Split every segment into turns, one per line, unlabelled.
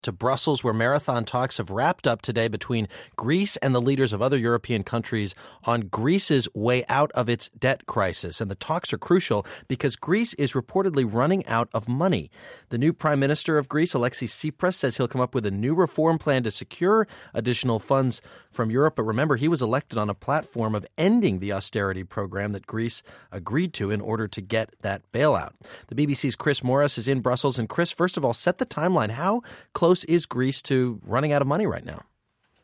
to Brussels, where marathon talks have wrapped up today between Greece and the leaders of other European countries on Greece's way out of its debt crisis. And the talks are crucial because Greece is reportedly running out of money. The new Prime Minister of Greece, Alexis Tsipras, says he'll come up with a new reform plan to secure additional funds from Europe. But remember, he was elected on a platform of ending the austerity program that Greece agreed to in order to get that bailout. The BBC's Chris Morris is in Brussels. And Chris, first of all, set the timeline. How close is Greece to running out of money right now?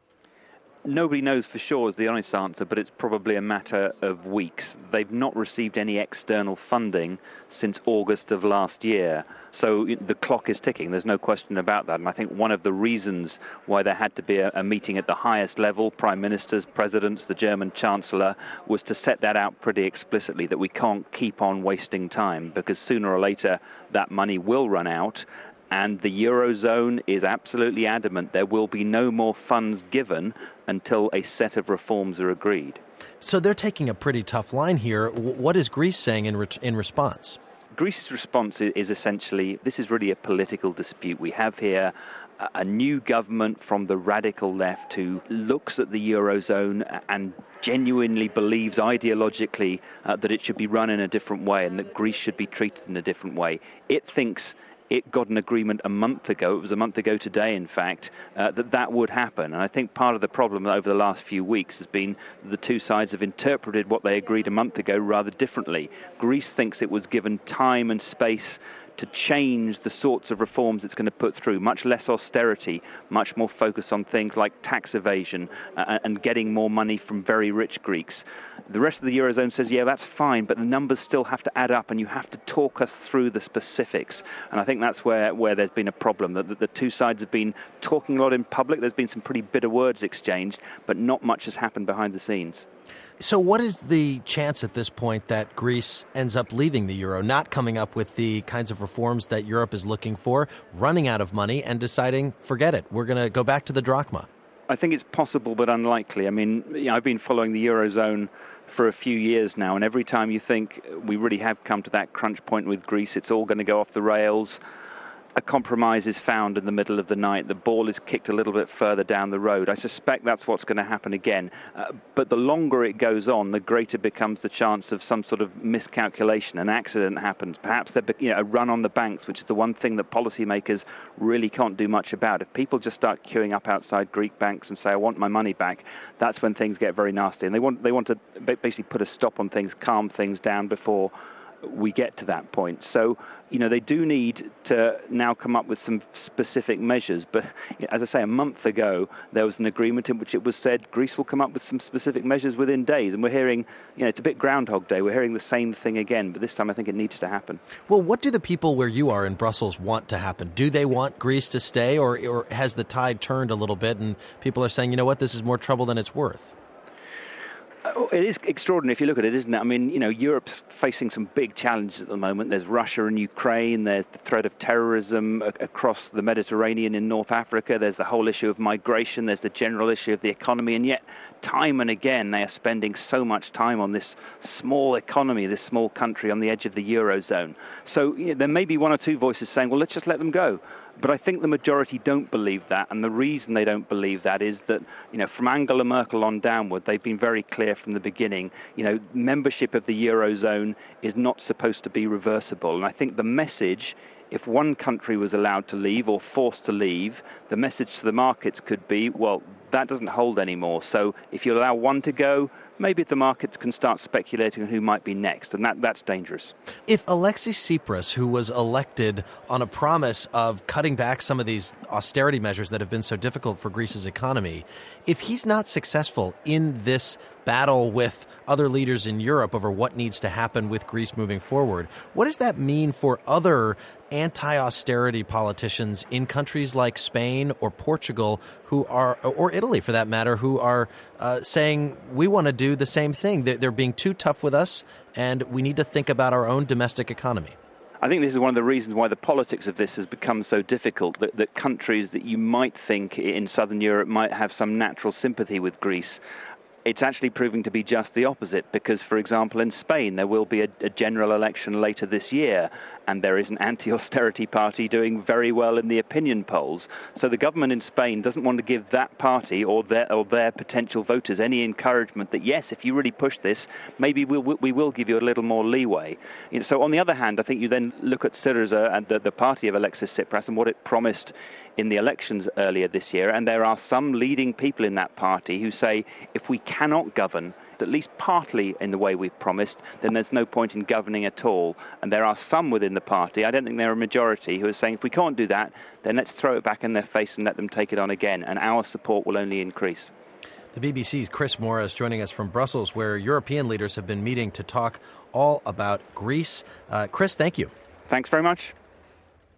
Nobody knows for sure is the honest answer, but it's probably a matter of weeks. They've not received any external funding since August of last year. So the clock is ticking. There's no question about that. And I think one of the reasons why there had to be a meeting at the highest level, prime ministers, presidents, the German chancellor, was to set that out pretty explicitly, that we can't keep on wasting time because sooner or later that money will run out. And the Eurozone is absolutely adamant there will be no more funds given until a set of reforms are agreed.
So they're taking a pretty tough line here. What is Greece saying in response?
Greece's response is essentially, this is really a political dispute. We have here a new government from the radical left who looks at the Eurozone and genuinely believes ideologically that it should be run in a different way and that Greece should be treated in a different way. It thinks it got an agreement a month ago, it was a month ago today, in fact, that would happen. And I think part of the problem over the last few weeks has been the two sides have interpreted what they agreed a month ago rather differently. Greece thinks it was given time and space to change the sorts of reforms it's going to put through, much less austerity, much more focus on things like tax evasion and getting more money from very rich Greeks. The rest of the Eurozone says, yeah, that's fine, but the numbers still have to add up and you have to talk us through the specifics. And I think that's where there's been a problem, that the two sides have been talking a lot in public. There's been some pretty bitter words exchanged, but not much has happened behind the scenes.
So what is the chance at this point that Greece ends up leaving the euro, not coming up with the kinds of reforms that Europe is looking for, running out of money and deciding, forget it, we're going to go back to the drachma?
I think it's possible but unlikely. I mean, I've been following the Eurozone for a few years now, and every time you think we really have come to that crunch point with Greece, it's all going to go off the rails, a compromise is found in the middle of the night, the ball is kicked a little bit further down the road. I suspect that's what's going to happen again. But the longer it goes on, the greater becomes the chance of some sort of miscalculation. An accident happens. Perhaps a run on the banks, which is the one thing that policymakers really can't do much about. If people just start queuing up outside Greek banks and say, I want my money back, that's when things get very nasty. And they want to basically put a stop on things, calm things down before we get to that point. So, they do need to now come up with some specific measures. But as I say, a month ago, there was an agreement in which it was said Greece will come up with some specific measures within days. And we're hearing, it's a bit Groundhog Day. We're hearing the same thing again. But this time I think it needs to happen.
Well, what do the people where you are in Brussels want to happen? Do they want Greece to stay or has the tide turned a little bit and people are saying, you know what, this is more trouble than it's worth?
It is extraordinary if you look at it, isn't it? I mean, Europe's facing some big challenges at the moment. There's Russia and Ukraine. There's the threat of terrorism across the Mediterranean in North Africa. There's the whole issue of migration. There's the general issue of the economy. And yet, time and again, they are spending so much time on this small economy, this small country on the edge of the Eurozone. So there may be one or two voices saying, well, let's just let them go. But I think the majority don't believe that. And the reason they don't believe that is that, from Angela Merkel on downward, they've been very clear from the beginning, membership of the Eurozone is not supposed to be reversible. And I think the message, if one country was allowed to leave or forced to leave, the message to the markets could be, well, that doesn't hold anymore. So if you allow one to go, maybe the markets can start speculating on who might be next, and that's dangerous.
If Alexis Tsipras, who was elected on a promise of cutting back some of these austerity measures that have been so difficult for Greece's economy, if he's not successful in this battle with other leaders in Europe over what needs to happen with Greece moving forward, what does that mean for other anti-austerity politicians in countries like Spain or Portugal who are, or Italy for that matter, who are saying we want to do the same thing? They're being too tough with us and we need to think about our own domestic economy.
I think this is one of the reasons why the politics of this has become so difficult, that countries that you might think in southern Europe might have some natural sympathy with Greece, it's actually proving to be just the opposite because, for example, in Spain, there will be a general election later this year, and there is an anti-austerity party doing very well in the opinion polls. So the government in Spain doesn't want to give that party or their potential voters any encouragement that, yes, if you really push this, maybe we will give you a little more leeway. So on the other hand, I think you then look at Syriza and the party of Alexis Tsipras and what it promised in the elections earlier this year, and there are some leading people in that party who say if we cannot govern at least partly in the way we've promised, then there's no point in governing at all. And there are some within the party, I don't think they're a majority, who are saying if we can't do that, then let's throw it back in their face and let them take it on again, and our support will only increase.
The BBC's Chris Morris joining us from Brussels, where European leaders have been meeting to talk all about Greece. Chris, thank you.
Thanks very much.